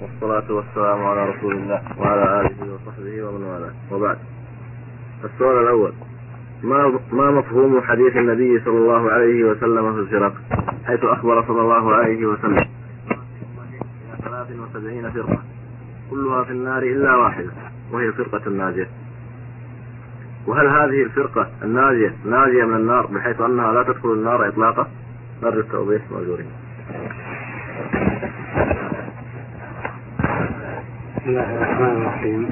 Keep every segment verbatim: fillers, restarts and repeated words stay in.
والصلاة والسلام على رسول الله وعلى آله وصحبه ومن والاه، وبعد. السؤال الأول: ما ما مفهوم حديث النبي صلى الله عليه وسلم في الفرق، حيث أخبر صلى الله عليه وسلم إلى ثلاث وسبعين فرقة كلها في النار إلا واحدة وهي الفرقة الناجية؟ وهل هذه الفرقة الناجية ناجية من النار بحيث أنها لا تدخل النار إطلاقا؟ نرجو التوضيح مأجورين. بسم الله الرحمن الرحيم.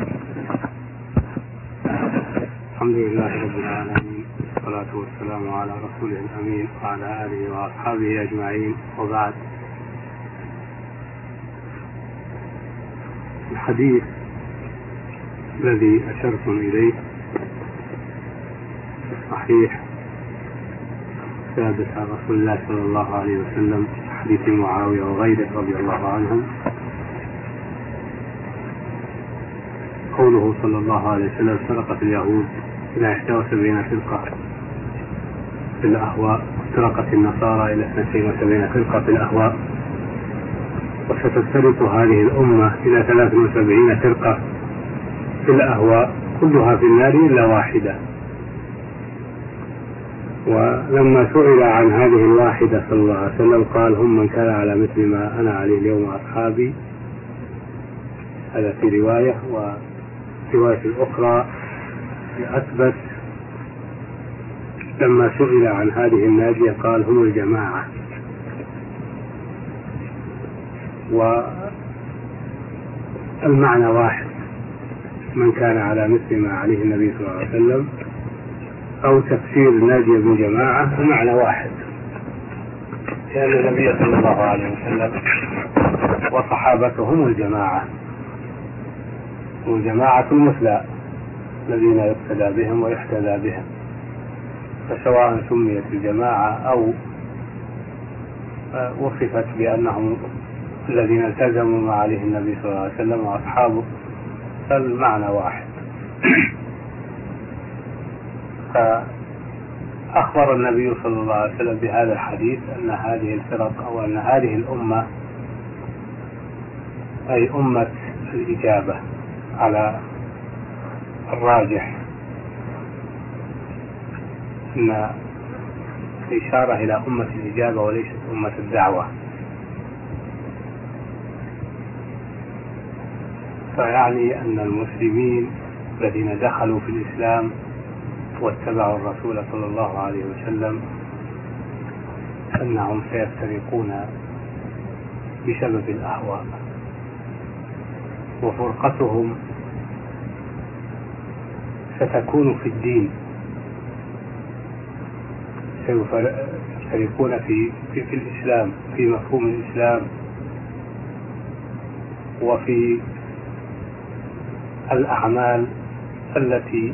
الحمد لله رب العالمين، والصلاة والسلام على رسوله الأمين وعلى آله وأصحابه أجمعين، وبعد. الحديث الذي أشرتم إليه الصحيح ثابت عن رسول الله صلى الله عليه وسلم، حديث معاوية وغيره رضي الله عنهم، قوله صلى الله عليه وسلم: فرقت اليهود إلى إحدى وسبعين فرقة في الأهواء، وافترقت النصارى إلى اثنتين وسبعين فرقة في الأهواء، وستفترق هذه الأمة إلى ثلاث وسبعين فرقة في الأهواء كلها في النار إلا واحدة. ولما سئل عن هذه الواحدة صلى الله عليه وسلم قال: هم من كان على مثل ما أنا عليه اليوم أصحابي. هذا في رواية، ورواية الأخرى أثبت لما سئل عن هذه الناجية قال: هم الجماعة. والمعنى واحد، من كان على مثل ما عليه النبي صلى الله عليه وسلم، أو تفسير الناجية بالجماعة معنى واحد، لأن النبي صلى الله عليه وسلم وصحابته هم الجماعة، والجماعة المثلى الذين يقتدى بهم ويحتذى بهم، فسواء سميت الجماعة أو وصفت بأنهم الذين التزموا ما عليه النبي صلى الله عليه وسلم وأصحابه، فالمعنى واحد. فأخبر النبي صلى الله عليه وسلم بهذا الحديث أن هذه الفرق أو أن هذه الأمة أي أمة الإجابة على الراجح، إن الإشارة إلى أمة الإجابة وليست أمة الدعوة، فيعني أن المسلمين الذين دخلوا في الإسلام واتبعوا الرسول صلى الله عليه وسلم أنهم سيفترقون بسبب الأهواء، وفرقتهم ستكون في الدين، سيفترقون في, في, في الإسلام، في مفهوم الإسلام وفي الأعمال التي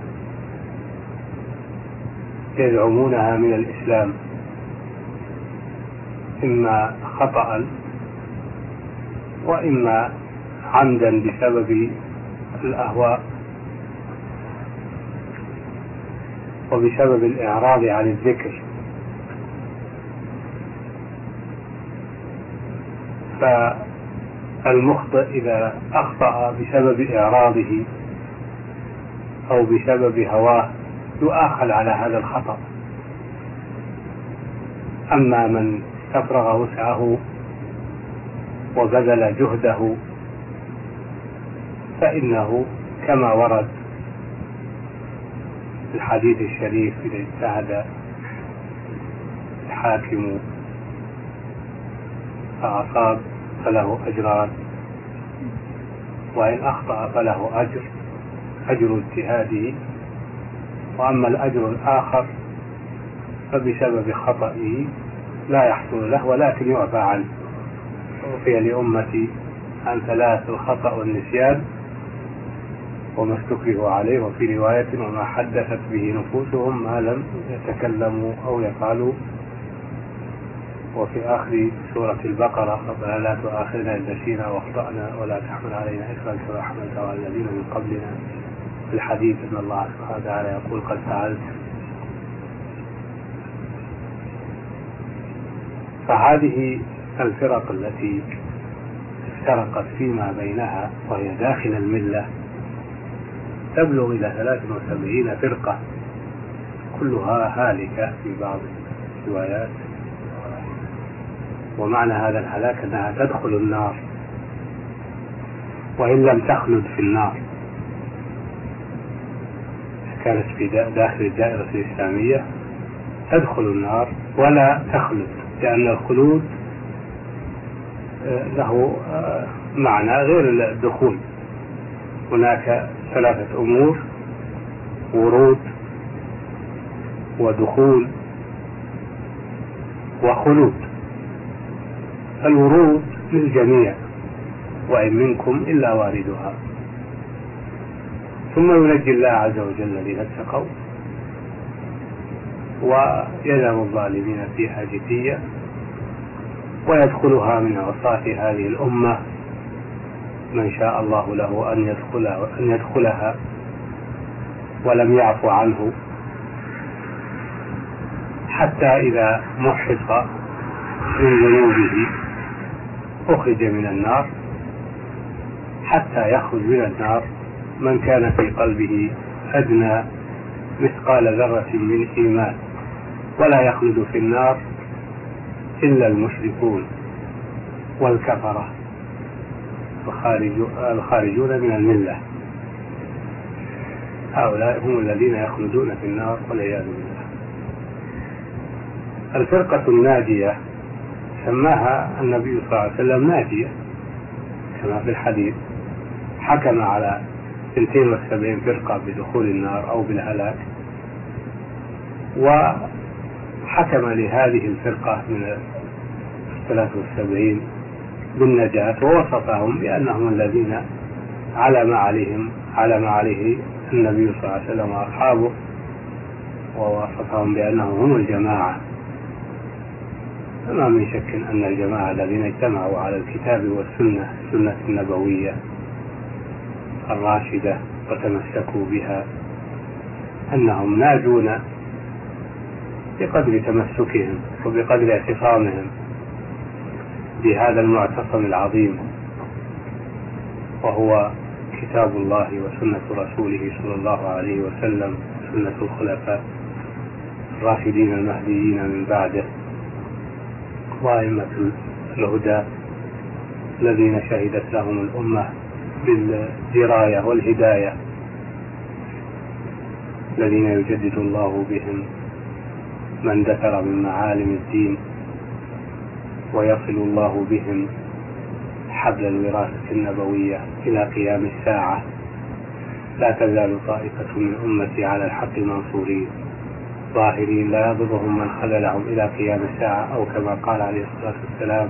يزعمونها من الإسلام، إما خطأ وإما عمدا بسبب الأهواء وبسبب الإعراض عن الذكر. فالمخطئ إذا أخطأ بسبب إعراضه أو بسبب هواه يؤاخذ على هذا الخطأ، أما من استفرغ وسعه وبذل جهده فإنه كما ورد في الحديث الشريف: إذا اجتهد الحاكم فأصاب فله أجران، وإن أخطأ فله أجر أجر اجتهاده، وأما الأجر الآخر فبسبب خطئه لا يحصل له ولكن يعفى عنه. وفي لأمتي عن ثلاث: الخطأ والنسيان وما استكرهوا عليه، وفي رواية: وما حدثت به نفوسهم ما لم يتكلموا أو يفعلوا. وفي آخر سورة البقرة: ربنا لا تؤاخذنا إن نسينا واخطأنا ولا تحمل علينا إصرا كما حملته على الذين من قبلنا. في الحديث أن الله سبحانه وتعالى يقول: قد فعلت. فهذه الفرق التي افترقت فيما بينها وهي داخل الملة تبلغ إلى ثلاث وسبعين فرقة كلها هالكة في بعض الروايات. ومعنى هذا الهلاك أنها تدخل النار وإن لم تخلد في النار، كانت في داخل الدائرة الإسلامية تدخل النار ولا تخلد، لأن الخلود له معنى غير الدخول. هناك ثلاثة أمور: ورود ودخول وخلود. الورود للجميع وإن منكم إلا واردها، ثم ينجي الله عز وجل الذين اتقوا ويذهب الظالمين فيها جثيا، ويدخلها من عصاة هذه الأمة من شاء الله له أن يدخلها, أن يدخلها ولم يعفو عنه، حتى إذا محق من ذنوبه أخرج من النار، حتى يخرج من النار من كان في قلبه أدنى مثقال ذرة من إيمان، ولا يخلد في النار إلا المشركون والكفرة الخارجون من الملة. هؤلاء هم الذين يخلدون في النار والعياذ بالله. الفرقة الناجية سماها النبي صلى الله عليه وسلم ناجية كما في الحديث، حكم على اثنتين وسبعين فرقة بدخول النار أو بالهلاك، وحكم لهذه الفرقة من ثلاث وسبعين بالنجاة، ووصفهم بأنهم الذين على ما عليهم على ما عليه النبي صلى الله عليه وسلم وأصحابه، ووصفهم بأنهم هم الجماعة. فما من شك أن الجماعة الذين اجتمعوا على الكتاب والسنة السنة النبوية الراشدة وتمسكوا بها أنهم ناجون بقدر تمسكهم وبقدر اعتصامهم بهذا المعتصم العظيم، وهو كتاب الله وسنة رسوله صلى الله عليه وسلم، سنة الخلفاء الراشدين المهديين من بعده، وأئمة الهدى الذين شهدت لهم الأمة بالدراية والهداية، الذين يجدد الله بهم من ذكر من معالم الدين، ويصل الله بهم حبل الوراثة النبوية إلى قيام الساعة. لا تزال طائفة من أمتي على الحق منصورين ظاهرين لا يضرهم من خذلهم إلى قيام الساعة، أو كما قال عليه الصلاة والسلام: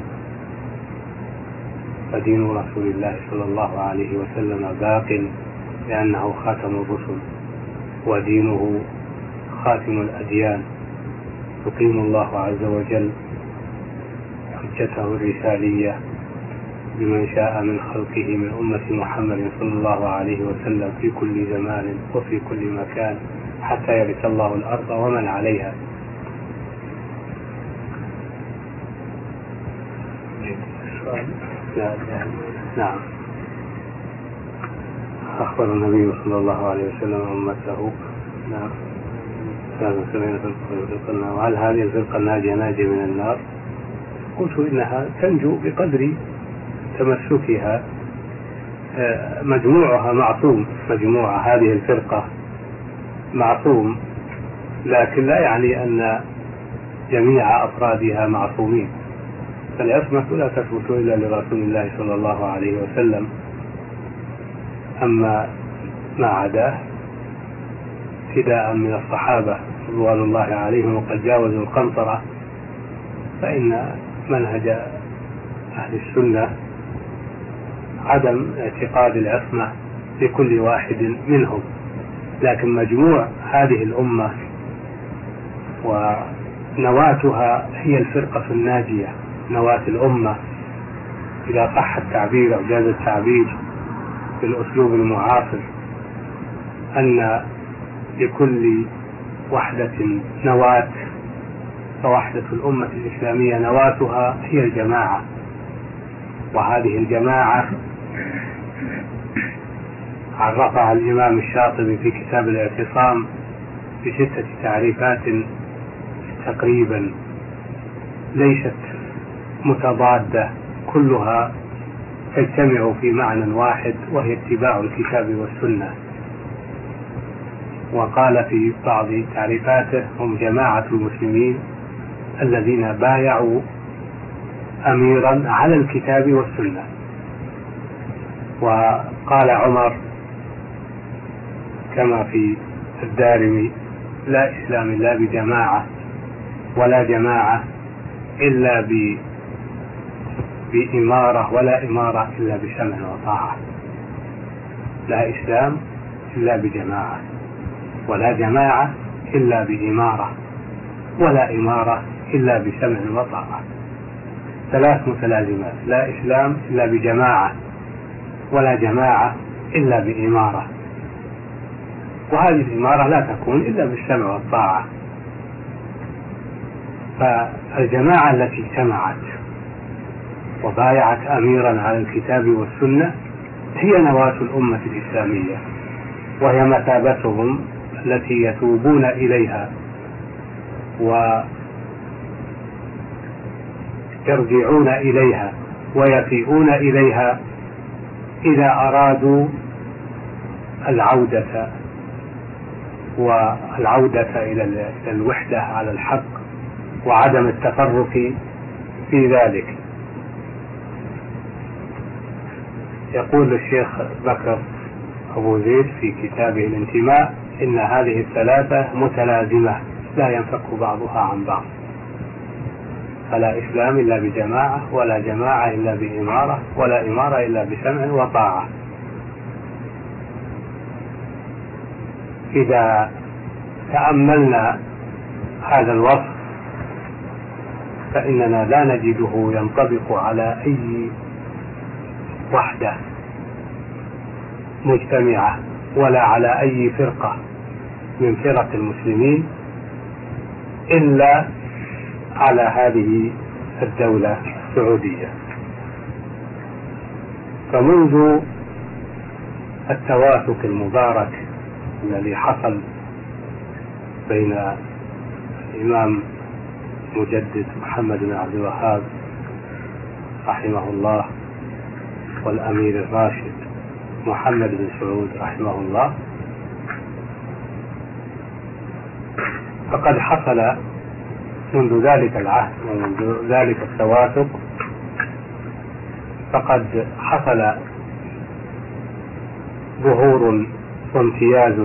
فدين رسول الله صلى الله عليه وسلم باق لأنه خاتم الرسل، ودينه خاتم الأديان، يقيم الله عز وجل حجته الرسالية بمن شاء من خلقه من أمة محمد صلى الله عليه وسلم في كل زمان وفي كل مكان حتى يرث الله الأرض ومن عليها. نعم. أخبر النبي صلى الله عليه وسلم أمته نعم كانوا سبعين فرقة، وهل هذه الفرقة الناجية ناجية من النار؟ قلت إنها تنجو بقدر تمسكها، مجموعها معصوم، مجموعة هذه الفرقة معصوم، لكن لا يعني أن جميع أفرادها معصومين، فالعصمة لا تثبت إلا لرسول الله صلى الله عليه وسلم. أما ما عداه ابتداء من الصحابة رضوان الله عليهم وقد جاوزوا القنطرة، فإن منهج أهل السنة عدم اعتقاد العصمة لكل واحد منهم، لكن مجموع هذه الأمة ونواتها هي الفرقة الناجية، نواة الأمة إذا صح التعبير أو جاز التعبير بالأسلوب المعاصر، أن لكل وحدة نواة، فوحدة الأمة الإسلامية نواتها هي الجماعة، وهذه الجماعة عرفها الإمام الشاطبي في كتاب الاعتصام بستة تعريفات تقريبا ليست متضادة، كلها تجتمع في معنى واحد وهي اتباع الكتاب والسنة. وقال في بعض تعريفاته: هم جماعة المسلمين الذين بايعوا أميرا على الكتاب والسنة. وقال عمر كما في الدارمي: لا إسلام إلا بجماعة، ولا جماعة إلا ب بإمارة، ولا إمارة إلا بسمع وطاعة. لا إسلام إلا بجماعة، ولا جماعة إلا بإمارة، ولا إمارة إلا بسمع وطاعة. ثلاث متلازمات: لا إسلام إلا بجماعة، ولا جماعة إلا بإمارة، وهذه الإمارة لا تكون إلا بالسمع والطاعة. فالجماعة التي اجتمعت وبايعت أميرا على الكتاب والسنة هي نواة الأمة الإسلامية، وهي مثابتهم التي يتوبون إليها ويرجعون إليها ويفيئون إليها إذا أرادوا العودة والعودة إلى الوحدة على الحق وعدم التفرق في ذلك. يقول الشيخ بكر أبو زيد في كتابه الانتماء: إن هذه الثلاثة متلازمة لا ينفك بعضها عن بعض، فلا إسلام إلا بجماعة، ولا جماعة إلا بإمارة، ولا إمارة إلا بسمع وطاعة. إذا تأملنا هذا الوصف فإننا لا نجده ينطبق على أي وحدة مجتمعة، ولا على أي فرقة من فرق المسلمين، إلا على هذه الدولة السعودية. فمنذ التوافق المبارك الذي حصل بين الإمام مجدد محمد بن عبد الوهاب رحمه الله والأمير الراشد محمد بن سعود رحمه الله، فقد حصل منذ ذلك العهد ومنذ ذلك التوافق فقد حصل ظهور وامتياز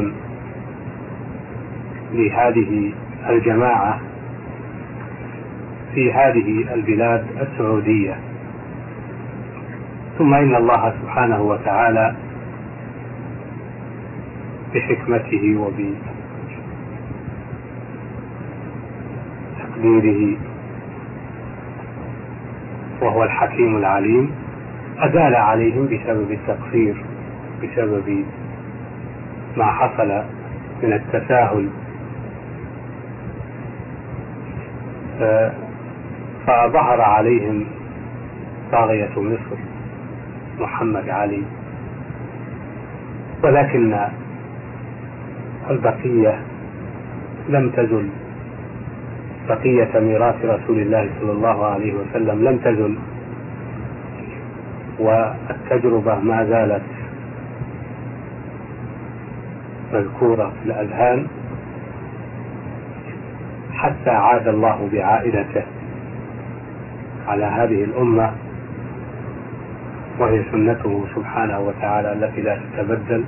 لهذه الجماعة في هذه البلاد السعودية. ثم إن الله سبحانه وتعالى بحكمته وبتقديره وهو الحكيم العليم أزال عليهم بسبب التقصير، بسبب ما حصل من التساهل، فظهر عليهم طاغية مصر محمد علي. ولكن البقية لم تزل، بقية ميراث رسول الله صلى الله عليه وسلم لم تزل، والتجربة ما زالت مذكورة في الأذهان حتى عاد الله بعائدته على هذه الأمة، وهي سنته سبحانه وتعالى التي لا تتبدل.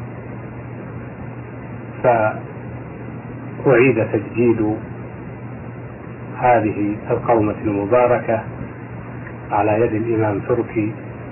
فأعيد تجديد هذه القومة المباركة على يد الإمام تركي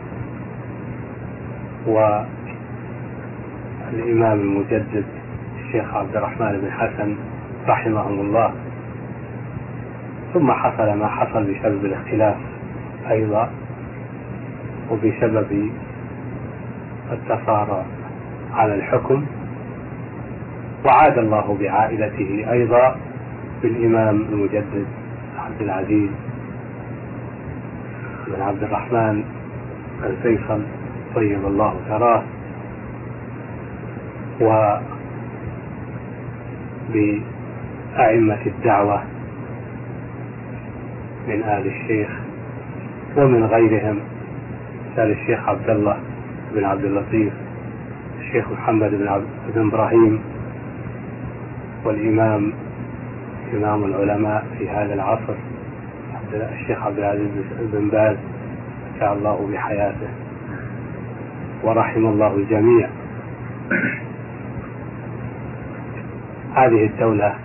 والإمام المجدد الشيخ عبد الرحمن بن حسن رحمهم الله. ثم حصل ما حصل بسبب الاختلاف أيضا، وبسبب التصارع على الحكم، وعاد الله بعائلته أيضا بالإمام المجدد عبد العزيز بن عبد الرحمن الفيصل طيب الله ثراه، وبأئمة الدعوة من آل الشيخ ومن غيرهم، مثل الشيخ عبد الله بن عبد اللطيف، الشيخ محمد بن, عبد بن إبراهيم، والإمام إمام العلماء في هذا العصر الشيخ عبد العزيز بن باز متع الله بحياته ورحم الله الجميع. هذه الدولة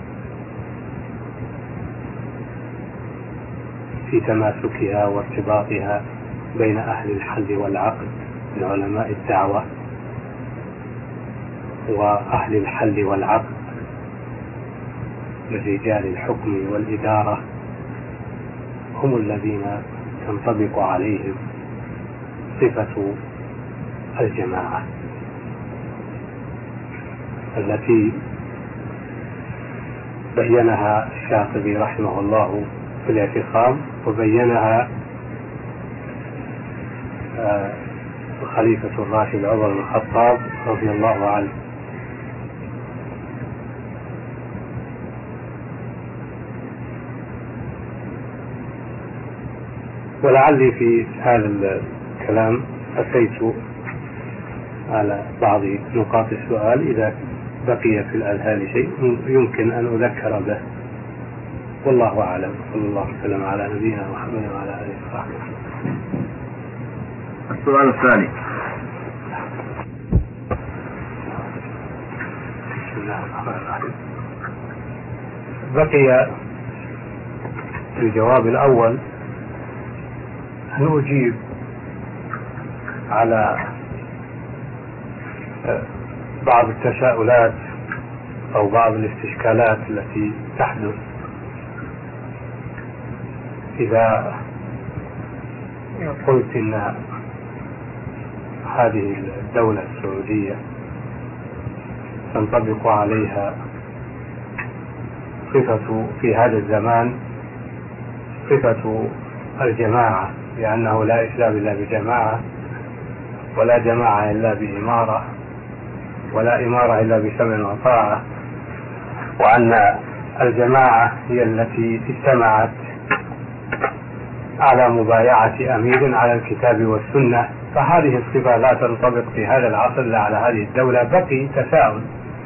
في تماسكها وارتباطها بين أهل الحل والعقد من علماء الدعوة وأهل الحل والعقد من رجال الحكم والإدارة، هم الذين تنطبق عليهم صفة الجماعة التي بينها الشاطبي رحمه الله في الاعتصام، وبينها الخليفة الراشد عمر بن الخطاب رضي الله عنه. ولعلي في هذا الكلام أتيت على بعض نقاط السؤال، إذا بقي في الأذهان شيء يمكن أن أذكر به، والله أعلم. صلى الله وسلم على نبينا محمد وعلى آله وصحبه. السؤال الثاني: بسم الله الرحمن الرحيم. بقي في الجواب الأول أن أجيب على بعض التساؤلات أو بعض الاستشكالات التي تحدث إذا قلت إن هذه الدولة السعودية تنطبق عليها صفة في هذا الزمان صفة الجماعة، لأنه لا إسلام إلا بجماعة، ولا جماعة إلا بإمارة، ولا إمارة إلا بسمع وطاعة، وأن الجماعة هي التي اجتمعت على مبايعة أمير على الكتاب والسنة. فهذه الصفة لا تنطبق في هذا العصر لا على هذه الدولة. بقي تساؤل،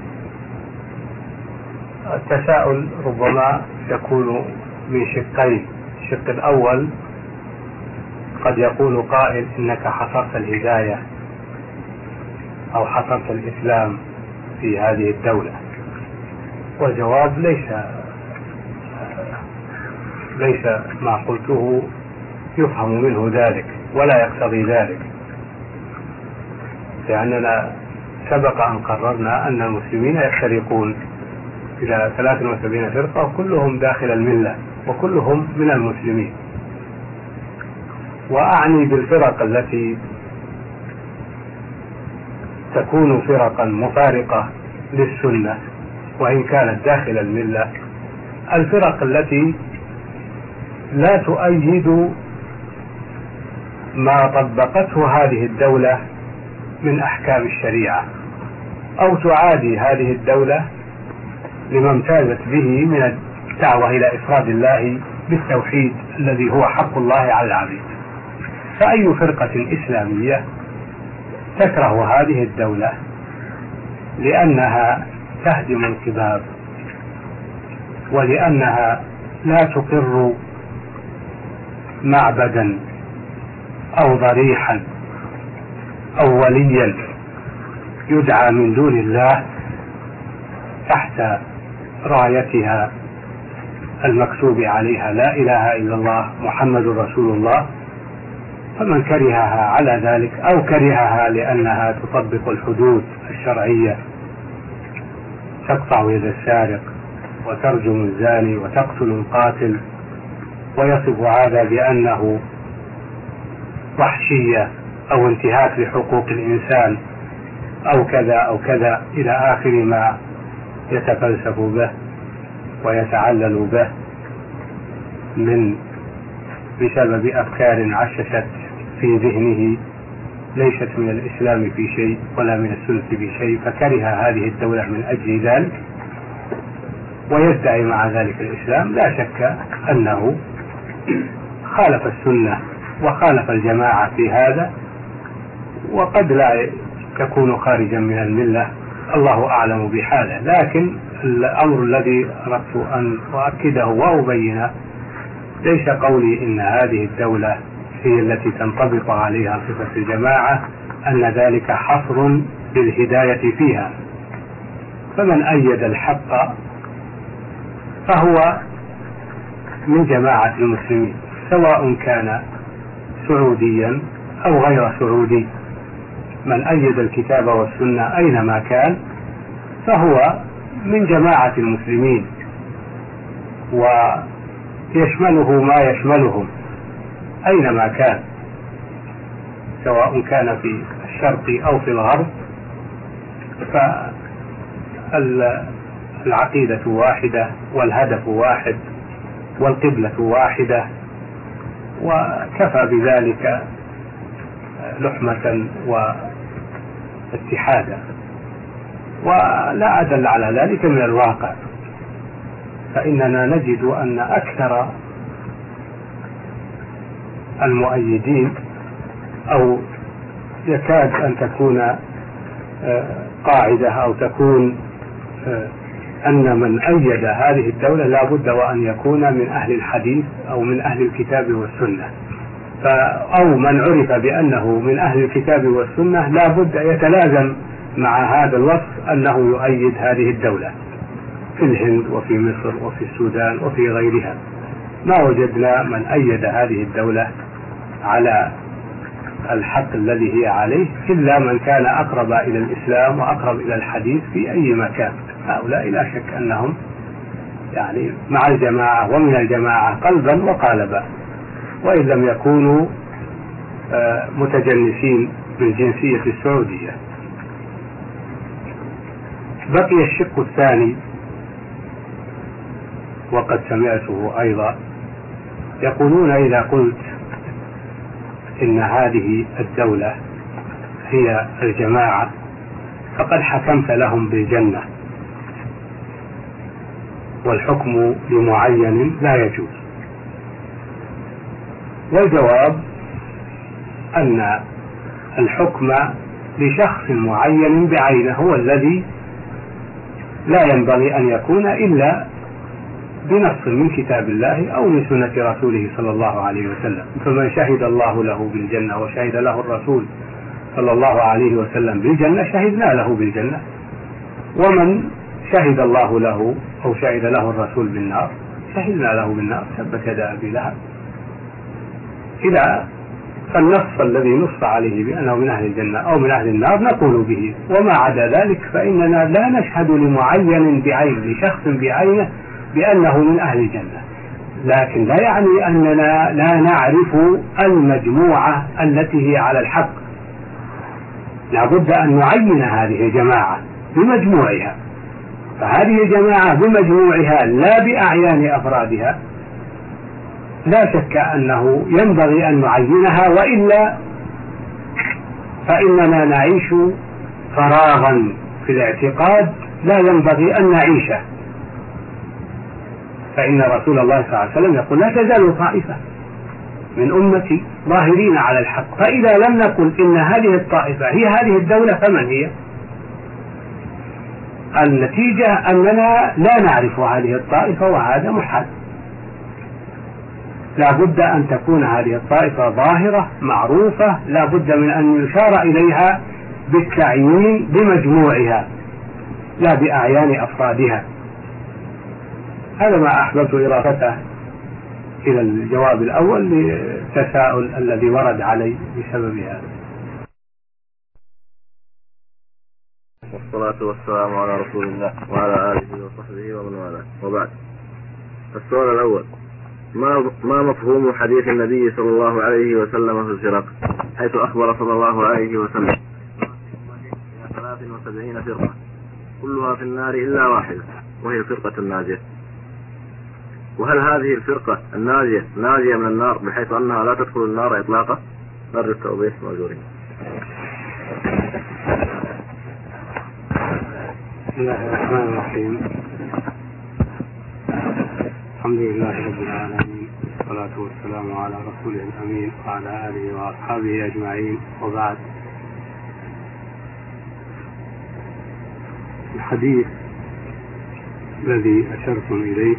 التساؤل ربما يكون من شقين. الشق الأول: قد يقول قائل إنك حصرت الهداية أو حصرت الإسلام في هذه الدولة، والجواب ليس ليس ما قلته يفهم منه ذلك ولا يقتضي ذلك، لأننا سبق أن قررنا أن المسلمين يفترقون إلى ثلاث وسبعين فرقة وكلهم داخل الملة وكلهم من المسلمين. وأعني بالفرق التي تكون فرقا مفارقة للسنة وإن كانت داخل الملة، الفرق التي لا تؤيد ما طبقته هذه الدولة من أحكام الشريعة، أو تعادي هذه الدولة لما امتازت به من الدعوة إلى إفراد الله بالتوحيد الذي هو حق الله على العبيد. فأي فرقة إسلامية تكره هذه الدولة لأنها تهدم القباب، ولأنها لا تقر معبدا أو ضريحا أو وليا يدعى من دون الله تحت رايتها المكتوب عليها لا إله إلا الله محمد رسول الله، فمن كرهها على ذلك أو كرهها لأنها تطبق الحدود الشرعية، تقطع يد السارق وترجم الزاني وتقتل القاتل ويصف هذا بأنه وحشية أو انتهاك لحقوق الإنسان أو كذا أو كذا إلى آخر ما يتفلسف به ويتعلل به من بسبب أفكار عششت في ذهنه ليست من الإسلام في شيء ولا من السنة في شيء، فكره هذه الدولة من أجل ذلك ويدعي مع ذلك الإسلام، لا شك أنه خالف السنة وخالف الجماعة في هذا، وقد لا تكون خارجا من الملة، الله أعلم بحاله. لكن الأمر الذي أردت أن أؤكده وأبينه ليس قولي إن هذه الدولة هي التي تنطبق عليها صفة الجماعة أن ذلك حصر بالهداية فيها، فمن أيد الحق فهو من جماعة المسلمين، سواء كان سعوديا أو غير سعودي. من أيد الكتاب والسنة أينما كان فهو من جماعة المسلمين، ويشمله ما يشملهم أينما كان، سواء كان في الشرق أو في الغرب، فالعقيدة واحدة والهدف واحد والقبلة واحدة، وكفى بذلك لحمة واتحادا. ولا أدل على ذلك من الواقع، فإننا نجد أن أكثر المؤيدين أو يكاد أن تكون قاعدة أو تكون أن من أيد هذه الدولة لا بد وأن يكون من أهل الحديث أو من أهل الكتاب والسنة، أو من عرف بأنه من أهل الكتاب والسنة لا بد يتلازم مع هذا الوصف أنه يؤيد هذه الدولة في الهند وفي مصر وفي السودان وفي غيرها. ما وجدنا من أيد هذه الدولة على الحق الذي هي عليه إلا من كان أقرب إلى الإسلام وأقرب إلى الحديث في أي مكان. هؤلاء لا شك أنهم يعني مع الجماعة ومن الجماعة قلبا وقالبا، وإن لم يكونوا متجنسين بالجنسية السعودية. بقي الشق الثاني وقد سمعته أيضا، يقولون إذا قلت إن هذه الدولة هي الجماعة فقد حكمت لهم بالجنة، والحكم لمعين لا يجوز. والجواب أن الحكم لشخص معين بعينه هو الذي لا ينبغي أن يكون إلا بنص من كتاب الله أو من سنة رسوله صلى الله عليه وسلم. فمن شهد الله له بالجنة وشهد له الرسول صلى الله عليه وسلم بالجنة شهدنا له بالجنة، ومن شهد الله له أو شهد له الرسول بالنار شهدنا له بالنار، تبت يدا أبي لهب إلى فالنص الذي نص عليه بأنه من أهل الجنة أو من أهل النار نقول به، وما عدا ذلك فإننا لا نشهد لمعين بعين لشخص بعينه بأنه من أهل الجنة، لكن لا يعني أننا لا نعرف المجموعة التي هي على الحق. لابد أن نعين هذه الجماعة بمجموعها، فهذه الجماعة بمجموعها لا بأعيان أفرادها لا شك أنه ينبغي أن نعينها، وإلا فإننا نعيش فراغا في الاعتقاد لا ينبغي أن نعيشه. فإن رسول الله صلى الله عليه وسلم يقول لا تزال طائفة من أمتي ظاهرين على الحق، فإذا لم نقل إن هذه الطائفة هي هذه الدولة فمن هي؟ النتيجة أننا لا نعرف هذه الطائفة، وهذا محال. لا بد أن تكون هذه الطائفة ظاهرة معروفة، لا بد من أن يشار إليها بالتعيين بمجموعها لا بأعيان أفرادها. هذا ما أحببت إضافته إلى الجواب الأول للتساؤل الذي ورد علي بسبب هذا. والصلاة والسلام على رسول الله وعلى آله وصحبه ومن والاه، وبعد. السؤال الأول: ما ما مفهوم حديث النبي صلى الله عليه وسلم في الفرق، حيث أخبر صلى الله عليه وسلم ثلاث وسبعين فرقة كلها في النار إلا واحدة وهي الفرقة الناجية؟ وهل هذه الفرقة الناجية ناجية من النار بحيث أنها لا تدخل النار إطلاقا، أرجو التوضيح مأجورين. بسم الله الرحمن الرحيم. الحمد لله رب العالمين، والصلاة والسلام على رسوله الأمين وعلى آله وأصحابه أجمعين، وبعد. الحديث الذي أشرتم إليه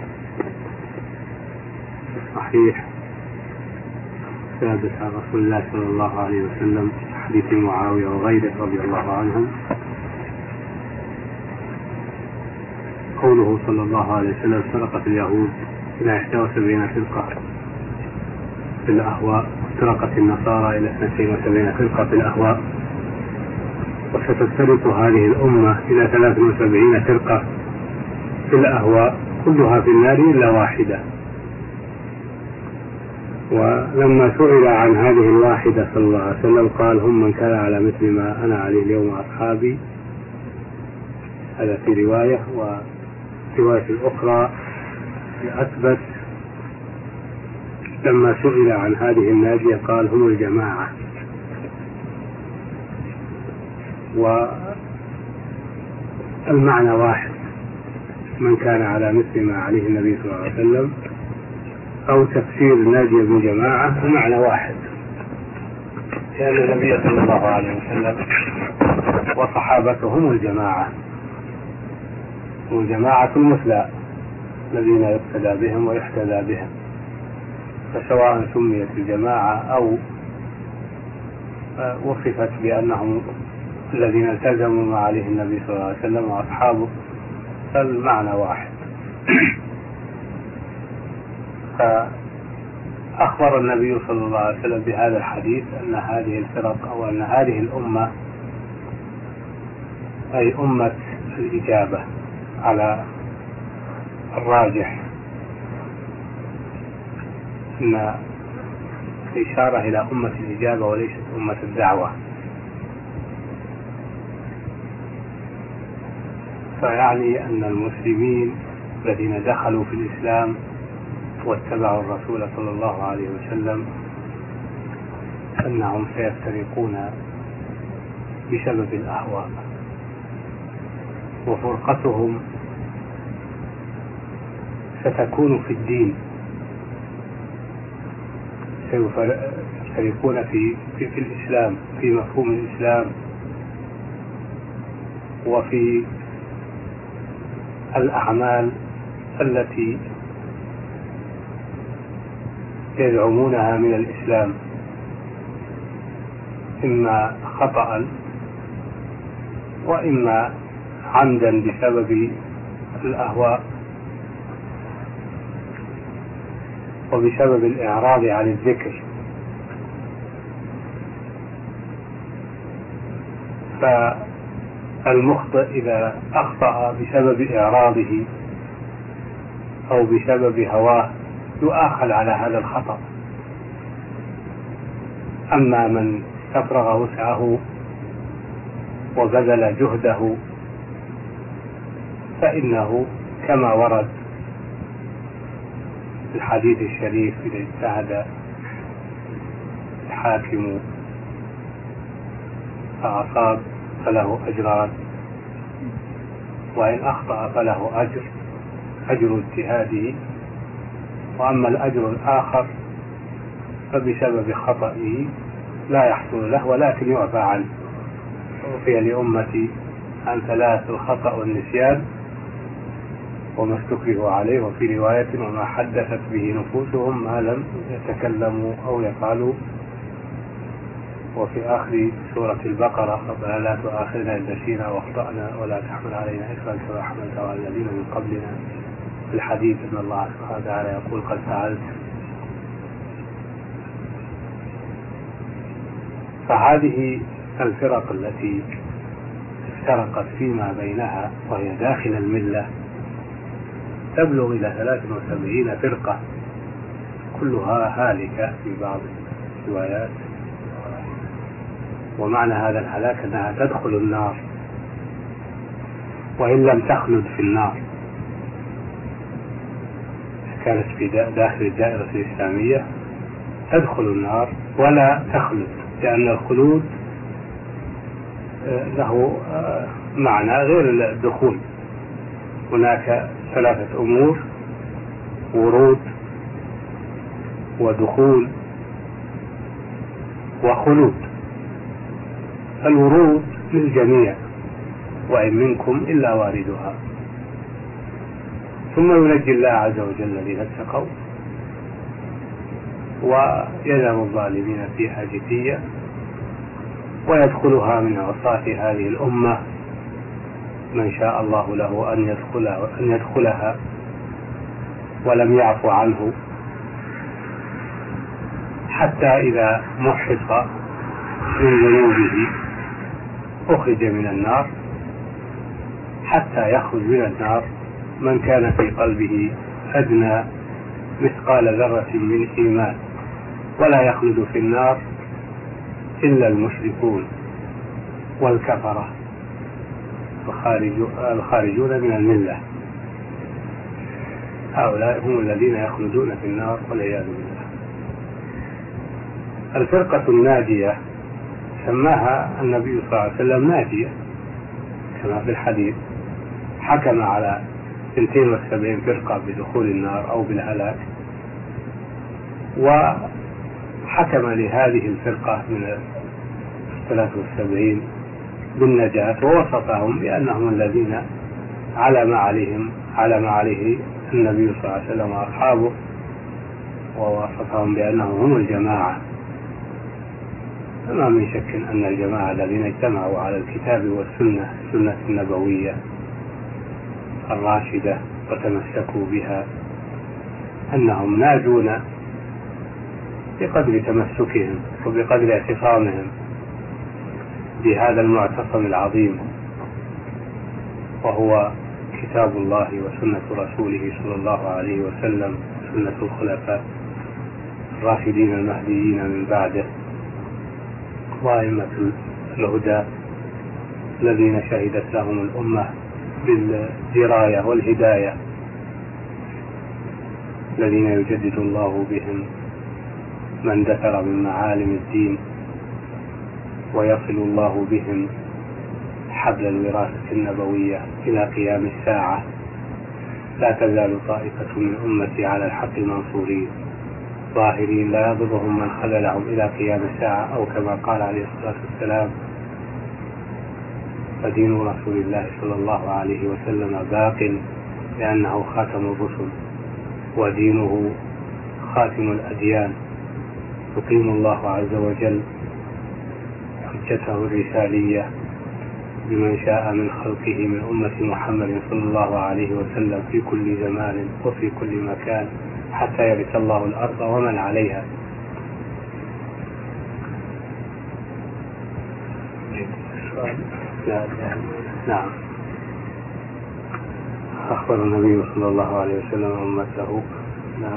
صحيح ثابت عن رسول الله صلى الله عليه وسلم، حديث معاوية وغيره رضي الله عنهم، قوله صلى الله عليه وسلم: فرقت اليهود إلى إحدى وسبعين فرقة في الأهواء، وافترقت النصارى إلى اثنتين وسبعين فرقة في الأهواء، وستفترق هذه الأمة إلى ثلاث وسبعين فرقة في الأهواء، كلها في النار إلا واحدة. ولما سئل عن هذه الواحدة صلى الله عليه وسلم قال: هم من كان على مثل ما أنا عليه اليوم أصحابي. هذا في رواية، ورواية الأخرى أثبت لما سئل عن هذه الناجية قال: هم الجماعة. والمعنى واحد، من كان على مثل ما عليه النبي صلى الله عليه وسلم، أو تفسير الناجية بالجماعة بمعنى واحد، لأن النبي صلى الله عليه وسلم وصحابته هم الجماعة، والجماعة المثلى الذين يقتدى بهم ويحتذى بهم، فسواء سميت الجماعة أو وصفت بأنهم الذين التزموا ما عليه النبي صلى الله عليه وسلم وأصحابه، فالمعنى واحد. فأخبر النبي صلى الله عليه وسلم بهذا الحديث أن هذه الفرق أو أن هذه الأمة أي أمة الإجابة على الراجح، إن إشارة إلى أمة الإجابة وليست أمة الدعوة، فيعني أن المسلمين الذين دخلوا في الإسلام واتبعوا الرسول صلى الله عليه وسلم أنهم سيفترقون بسبب الأهواء، وفرقتهم ستكون في الدين، سيفترقون في, في, في الإسلام، في مفهوم الإسلام وفي الأعمال التي يزعمونها من الإسلام، إما خطأ وإما عمدا بسبب الأهواء وبسبب الإعراض عن الذكر. فالمخطئ إذا أخطأ بسبب إعراضه أو بسبب هواه يؤاخذ على هذا الخطأ، أما من أفرغ وسعه وبذل جهده فإنه كما ورد في الحديث الشريف: إذا اجتهد الحاكم فأصاب فله أجران، وإن أخطأ فله أجر أجر اجتهاده، وأما الأجر الآخر فبسبب خطئه لا يحصل له ولكن يعفى عنه. وفي لأمتي عن ثلاث: الخطأ والنسيان وما استكرهوا عليه، وفي رواية: وما حدثت به نفوسهم ما لم يتكلموا أو يفعلوا. وفي آخر سورة البقرة: ربنا لا تؤاخذنا إن نسينا واخطأنا ولا تحمل علينا إصرا كما حملته على الذين من قبلنا. في الحديث أن الله سبحانه وتعالى يقول: قد فعلت. فهذه الفرق التي افترقت فيما بينها وهي داخل الملة تبلغ إلى ثلاث وسبعين فرقة، كلها هالكة في بعض الروايات. ومعنى هذا الهلاك أنها تدخل النار وإن لم تخلد في النار، كانت في داخل الدائرة الإسلامية تدخل النار ولا تخلد، لأن الخلود له معنى غير الدخول. هناك ثلاثة أمور: ورود ودخول وخلود. الورود للجميع: وإن منكم إلا واردها. ثم ينجي الله عز وجل الذين اتقوا ويذر الظالمين فيها جثيا، ويدخلها من عصاة هذه الأمة من شاء الله له أن يدخلها, أن يدخلها ولم يعفو عنه، حتى إذا محق من ذنوبه أخرج من النار، حتى يخرج من النار من كان في قلبه أدنى مثقال ذرة من إيمان، ولا يخلد في النار إلا المشركون والكفرة الخارجون من الملة. هؤلاء هم الذين يخلدون في النار والعياذ بالله. الفرقة الناجية سماها النبي صلى الله عليه وسلم ناجية كما في الحديث، حكم على اثنتين وسبعين فرقة بدخول النار أو بالهلاك، وحكم لهذه الفرقة من ثلاثة وسبعين بالنجاة، ووصفهم بأنهم الذين على ما عليهم على ما عليه النبي صلى الله عليه وسلم وأصحابه، ووصفهم بأنهم هم الجماعة. فما من شك أن الجماعة الذين اجتمعوا على الكتاب والسنة السنة النبوية الراشدة وتمسكوا بها أنهم ناجون بقدر تمسكهم وبقدر اعتصامهم بهذا المعتصم العظيم، وهو كتاب الله وسنة رسوله صلى الله عليه وسلم، سنة الخلفاء الراشدين المهديين من بعده، وأئمة الهدى الذين شهدت لهم الأمة بالدراية والهداية، الذين يجدد الله بهم من دثر من معالم الدين، ويصل الله بهم حبل الوراثة النبوية إلى قيام الساعة. لا تزال طائفة من أمتي على الحق منصورين ظاهرين لا يضرهم من خذلهم إلى قيام الساعة، أو كما قال عليه الصلاة والسلام: فدين رسول الله صلى الله عليه وسلم باق لأنه خاتم الرسل، ودينه خاتم الأديان، يقيم الله عز وجل حجته الرسالية بمن شاء من خلقه من أمة محمد صلى الله عليه وسلم في كل زمان وفي كل مكان حتى يرث الله الأرض ومن عليها. نعم. أخبر النبي صلى الله عليه وسلم أمته نعم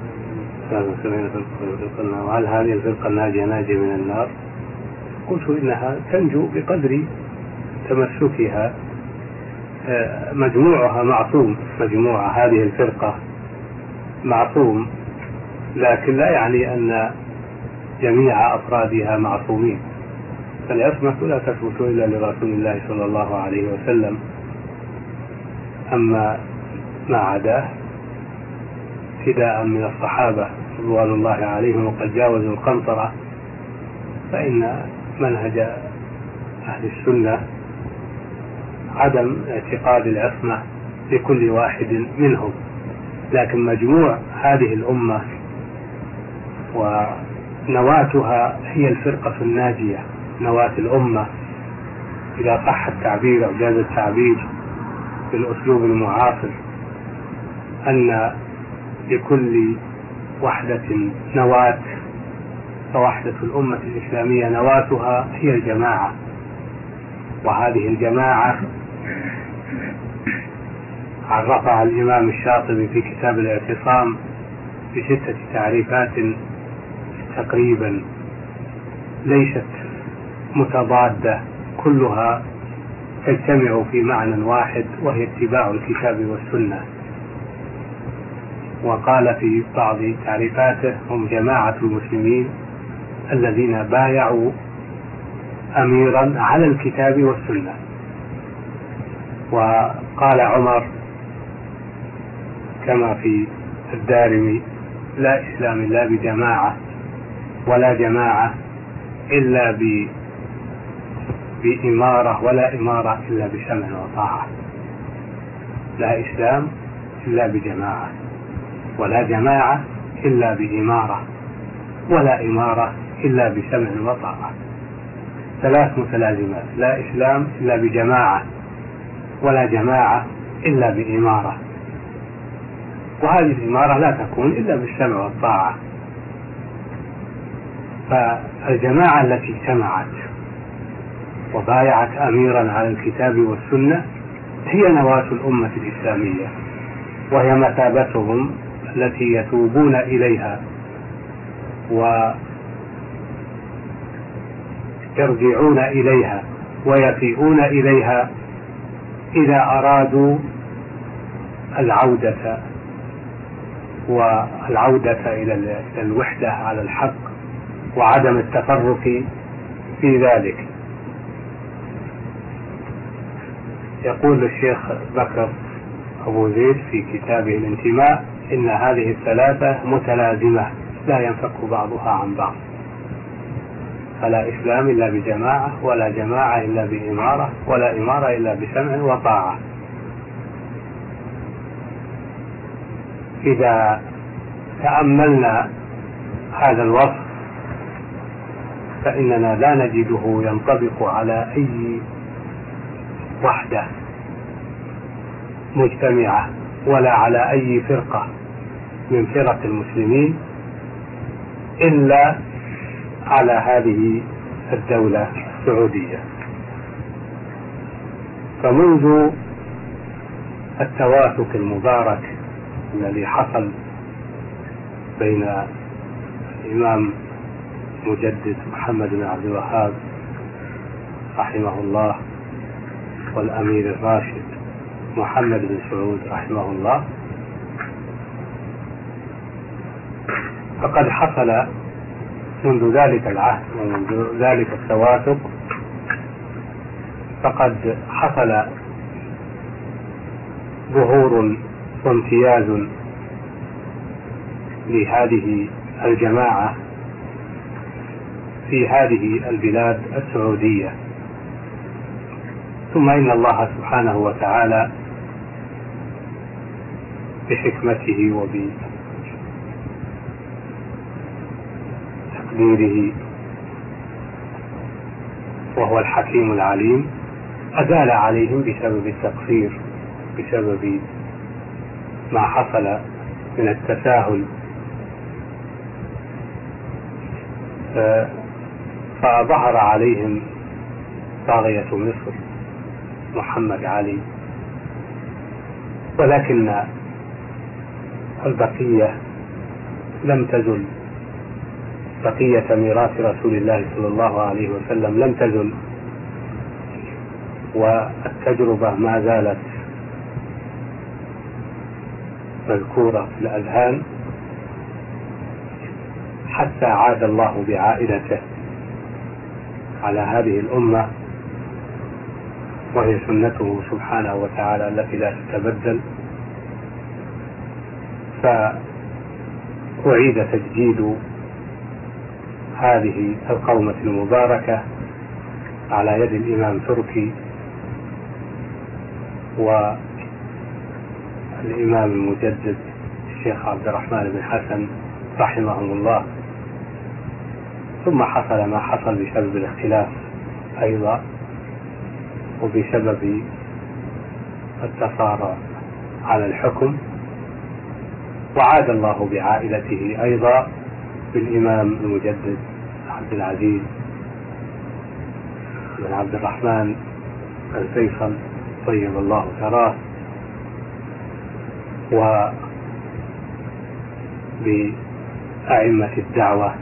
وهل هذه الفرقة الناجية ناجية من النار؟ قلت إنها تنجو بقدر تمسكها، مجموعها معصوم، مجموعة هذه الفرقة معصوم، لكن لا يعني أن جميع أفرادها معصومين، فالعصمة لا تثبت إلا لرسول الله صلى الله عليه وسلم. أما ما عداه ابتداء من الصحابة رضوان الله عليهم وقد جاوزوا القنطرة، فإن منهج أهل السنة عدم اعتقاد العصمة لكل واحد منهم، لكن مجموع هذه الأمة ونواتها هي الفرقة الناجية، نواة الأمة إذا صح التعبير أو جاز التعبير بالأسلوب المعاصر، أن لكل وحدة نواة، فوحدة الأمة الإسلامية نواتها هي الجماعة. وهذه الجماعة عرفها الإمام الشاطبي في كتاب الاعتصام بستة تعريفات تقريبا ليست متضادة، كلها تجتمع في معنى واحد، وهي اتباع الكتاب والسنة. وقال في بعض تعريفاته: هم جماعة المسلمين الذين بايعوا أميرا على الكتاب والسنة. وقال عمر كما في الدارمي: لا إسلام إلا بجماعة، ولا جماعة إلا ب بإمارة، ولا إمارة إلا بسمع وطاعة. لا إسلام إلا بجماعة، ولا جماعة إلا بإمارة، ولا إمارة إلا بسمع وطاعة. ثلاث متلازمات: لا إسلام إلا بجماعة، ولا جماعة إلا بإمارة، وهذه الإمارة لا تكون إلا بالسمع والطاعة. فالجماعة التي سمعت وبايعت أميرا على الكتاب والسنة هي نواة الأمة الإسلامية، وهي مثابتهم التي يتوبون إليها ويرجعون إليها ويفيئون إليها إذا أرادوا العودة والعودة إلى الوحدة على الحق وعدم التفرق في ذلك. يقول الشيخ بكر أبو زيد في كتابه الانتماء: إن هذه الثلاثة متلازمة لا ينفك بعضها عن بعض، فلا إسلام إلا بجماعة، ولا جماعة إلا بإمارة، ولا إمارة إلا بسمع وطاعة. إذا تأملنا هذا الوصف فإننا لا نجده ينطبق على أي وحدة مجتمعة، ولا على أي فرقة من فرق المسلمين، إلا على هذه الدولة السعودية. فمنذ التوافق المبارك الذي حصل بين الإمام مجدد محمد بن عبد الوهاب رحمه الله والأمير الراشد محمد بن سعود رحمه الله، فقد حصل منذ ذلك العهد ومنذ ذلك التوافق فقد حصل ظهور وامتياز لهذه الجماعة في هذه البلاد السعودية. ثم إن الله سبحانه وتعالى بحكمته وبتقديره وهو الحكيم العليم أزال عليهم بسبب التقصير، بسبب ما حصل من التساهل، فظهر عليهم طاغية مصر محمد علي. ولكن البقية لم تزل، بقية ميراث رسول الله صلى الله عليه وسلم لم تزل، والتجربة ما زالت مذكورة في الأذهان حتى عاد الله بعائلته على هذه الأمة، وهي سنته سبحانه وتعالى التي لا تتبدل. فأعيد تجديد هذه القومة المباركة على يد الإمام تركي والإمام المجدد الشيخ عبد الرحمن بن حسن رحمهم الله. ثم حصل ما حصل بسبب الاختلاف أيضا، وبسبب التصارع على الحكم، وعاد الله بعائلته أيضا بالإمام المجدد عبد العزيز بن عبد الرحمن الفيصل طيب الله ثراه، وبأئمة الدعوة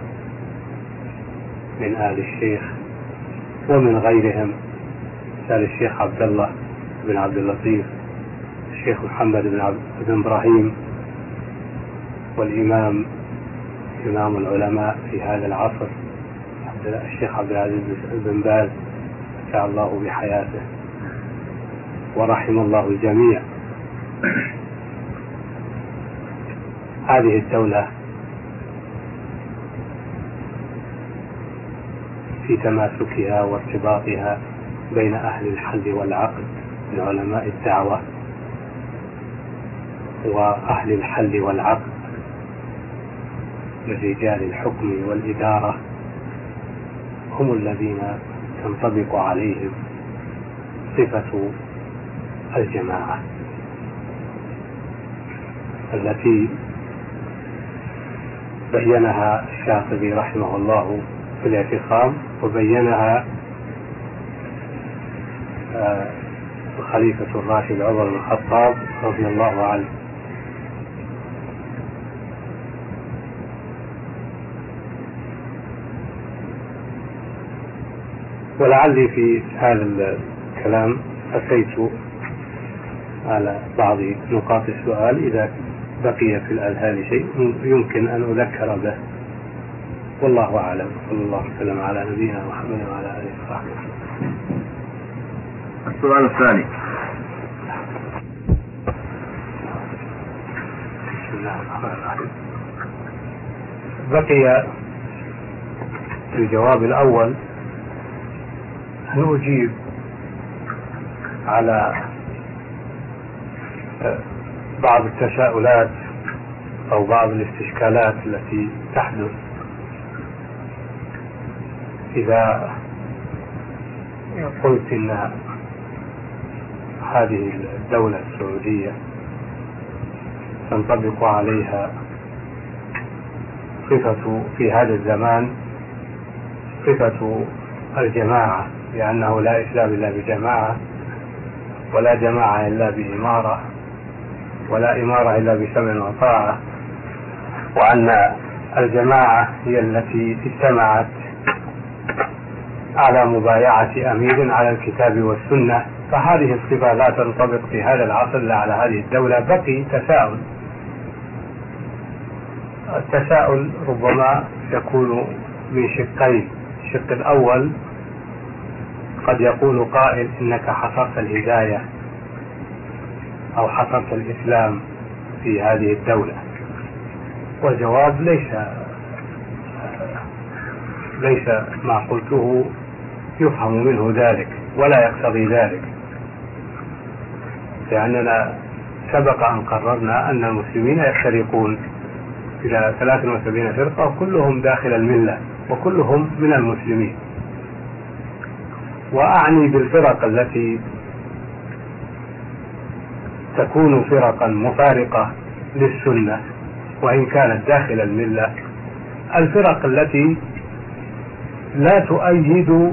من آل الشيخ ومن غيرهم، مثل الشيخ عبد الله بن عبد اللطيف، الشيخ محمد بن, عبد بن إبراهيم، والإمام إمام العلماء في هذا العصر الشيخ عبد العزيز بن باز متع الله بحياته ورحم الله الجميع. هذه الدولة في تماسكها وارتباطها بين أهل الحل والعقد من علماء الدعوة وأهل الحل والعقد من رجال الحكم والإدارة هم الذين تنطبق عليهم صفة الجماعة التي بينها الشاطبي رحمه الله في الاعتصام، وبينها الخليفة الراشد عمر بن الخطاب رضي الله عنه. ولعلي في هذا الكلام أتيت على بعض نقاط السؤال إذا بقي في الأذهان شيء يمكن أن أذكر به، والله أعلم. صلى الله وسلم على نبينا محمد وعلى آله وصحبه. السؤال الثاني: بسم الله الرحمن الرحيم. بقي في الجواب الأول أن أجيب على بعض التساؤلات أو بعض الاستشكالات التي تحدث إذا قلت إن هذه الدولة السعودية تنطبق عليها صفة في هذا الزمان صفة الجماعة، لأنه لا إسلام إلا بجماعة، ولا جماعة إلا بإمارة، ولا إمارة إلا بسمع وطاعة، وأن الجماعة هي التي اجتمعت على مبايعة أمير على الكتاب والسنة. فهذه الصفة لا تنطبق في هذا العصر لا على هذه الدولة. بقي تساؤل، التساؤل ربما يكون من شقين. الشق الأول قد يقول قائل إنك حصرت الهداية أو حصرت الإسلام في هذه الدولة، والجواب ليس ليس ما قلته يفهم منه ذلك ولا يقتضي ذلك، لأننا سبق أن قررنا أن المسلمين يفترقون إلى ثلاث وسبعين فرقة وكلهم داخل الملة وكلهم من المسلمين. وأعني بالفرق التي تكون فرقا مفارقة للسنة وإن كانت داخل الملة، الفرق التي لا تؤيد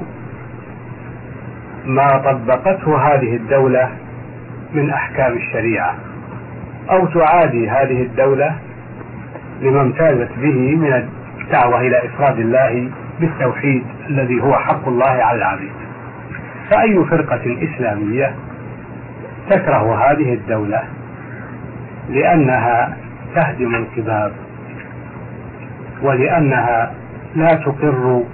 ما طبقته هذه الدولة من أحكام الشريعة، أو تعادي هذه الدولة لما امتازت به من الدعوة إلى إفراد الله بالتوحيد الذي هو حق الله على العبيد. فأي فرقة إسلامية تكره هذه الدولة لأنها تهدم القباب، ولأنها لا تقر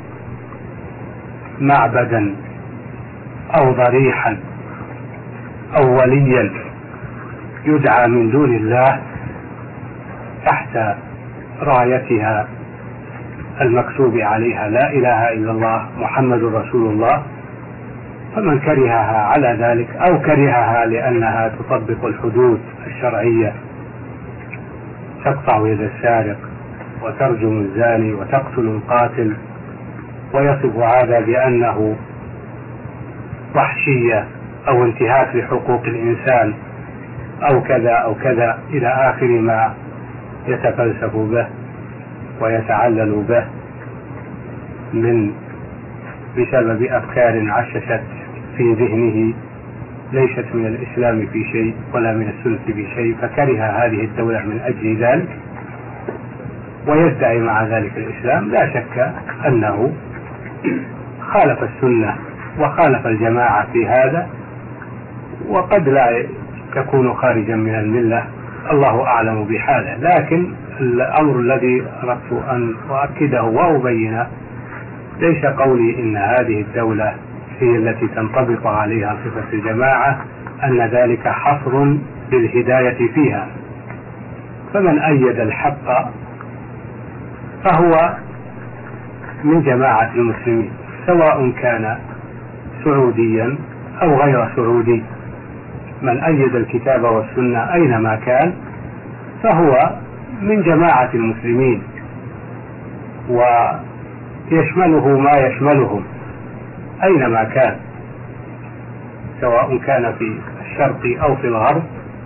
معبدا أو ضريحا أو وليا يدعى من دون الله تحت رايتها المكتوب عليها لا إله إلا الله محمد رسول الله. فمن كرهها على ذلك أو كرهها لأنها تطبق الحدود الشرعية، تقطع يد السارق وترجم الزاني وتقتل القاتل ويصف هذا بأنه وحشية أو انتهاك لحقوق الإنسان أو كذا أو كذا إلى آخر ما يتفلسف به ويتعلل به من بسبب أفكار عششت في ذهنه ليست من الإسلام في شيء ولا من السنة في شيء، فكره هذه الدولة من أجل ذلك ويدعي مع ذلك الإسلام. لا شك أنه خالف السنة وخالف الجماعة في هذا، وقد لا يكون خارجا من الملة، الله أعلم بحاله. لكن الأمر الذي أردت أن أؤكده وأبينه ليس قولي إن هذه الدولة هي التي تنطبق عليها صفة الجماعة أن ذلك حصر للهداية فيها، فمن أيد الحق فهو من جماعة المسلمين سواء كان سعوديا أو غير سعودي. من أيد الكتاب والسنة أينما كان فهو من جماعة المسلمين ويشمله ما يشملهم أينما كان، سواء كان في الشرق أو في الغرب،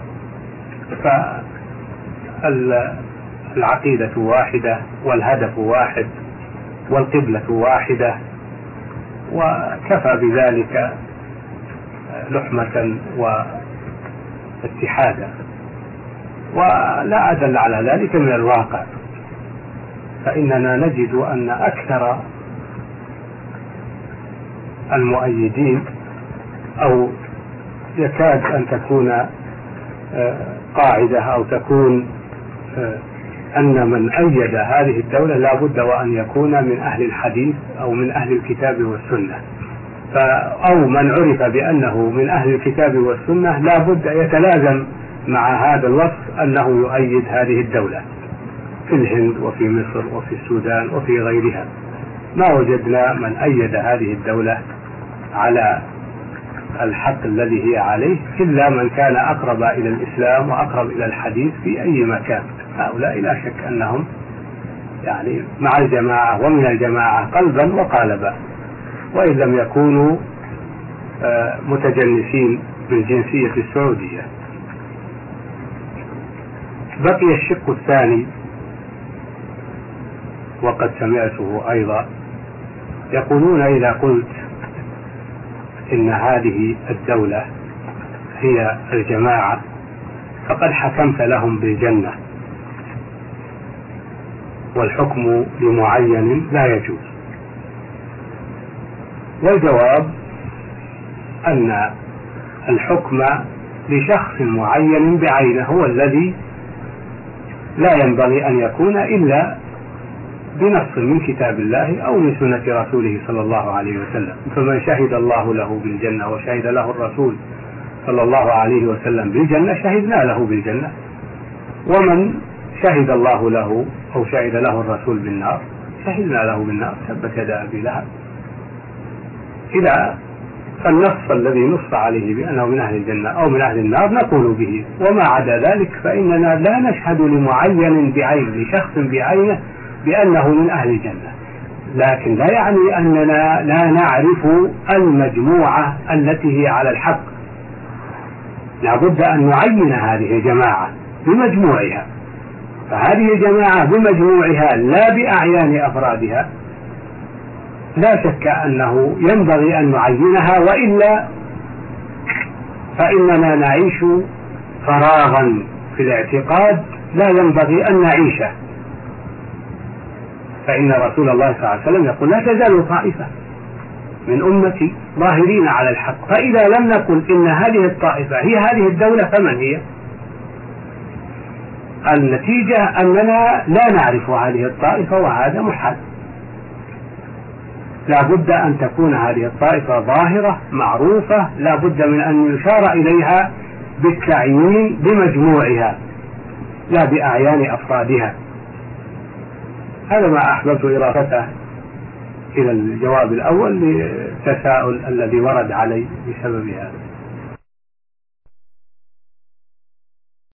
فالعقيدة واحدة والهدف واحد والقبلة واحدة، وكفى بذلك لحمة واتحادا. ولا أدل على ذلك من الواقع، فإننا نجد أن أكثر المؤيدين أو يكاد أن تكون قاعدة أو تكون أن من أيد هذه الدولة لا بد وأن يكون من أهل الحديث أو من أهل الكتاب والسنة، أو من عرف بأنه من أهل الكتاب والسنة لا بد يتلازم مع هذا الوصف أنه يؤيد هذه الدولة في الهند وفي مصر وفي السودان وفي غيرها. ما وجدنا من أيد هذه الدولة على الحق الذي هي عليه إلا من كان أقرب إلى الإسلام وأقرب إلى الحديث في أي مكان. هؤلاء لا شك أنهم يعني مع الجماعة ومن الجماعة قلبا وقالبا، وإن لم يكونوا متجنسين بالجنسية السعودية. بقي الشق الثاني وقد سمعته أيضا، يقولون إذا قلت إن هذه الدولة هي الجماعة فقد حكمت لهم بالجنة، والحكم لمعين لا يجوز. والجواب أن الحكم لشخص معين بعينه هو الذي لا ينبغي أن يكون إلا بنص من كتاب الله أو من سنة رسوله صلى الله عليه وسلم. فمن شهد الله له بالجنة وشهد له الرسول صلى الله عليه وسلم بالجنة شهدنا له بالجنة، ومن شهد الله له أو شهد له الرسول بالنار شهدنا له بالنار، تبت يدا أبي لهب. إذا فالنص الذي نص عليه بأنه من أهل الجنة أو من أهل النار نقول به، وما عدا ذلك فإننا لا نشهد لمعين بعين لشخص بعينه بأنه من أهل الجنة، لكن لا يعني أننا لا نعرف المجموعة التي هي على الحق. لابد أن نعين هذه الجماعة بمجموعها، فهذه الجماعة بمجموعها لا بأعيان أفرادها لا شك أنه ينبغي أن نعينها، وإلا فإننا نعيش فراغا في الاعتقاد لا ينبغي أن نعيشه. فإن رسول الله صلى الله عليه وسلم يقول لا تزال طائفة من أمتي ظاهرين على الحق، فإذا لم نقل إن هذه الطائفة هي هذه الدولة فمن هي؟ النتيجة أننا لا نعرف هذه الطائفة، وهذا محال. لا بد أن تكون هذه الطائفة ظاهرة معروفة، لا بد من أن يشار إليها بالتعيين بمجموعها لا بأعيان أفرادها. هذا ما أحببت إضافته إلى الجواب الأول للتساؤل الذي ورد علي بسبب هذا.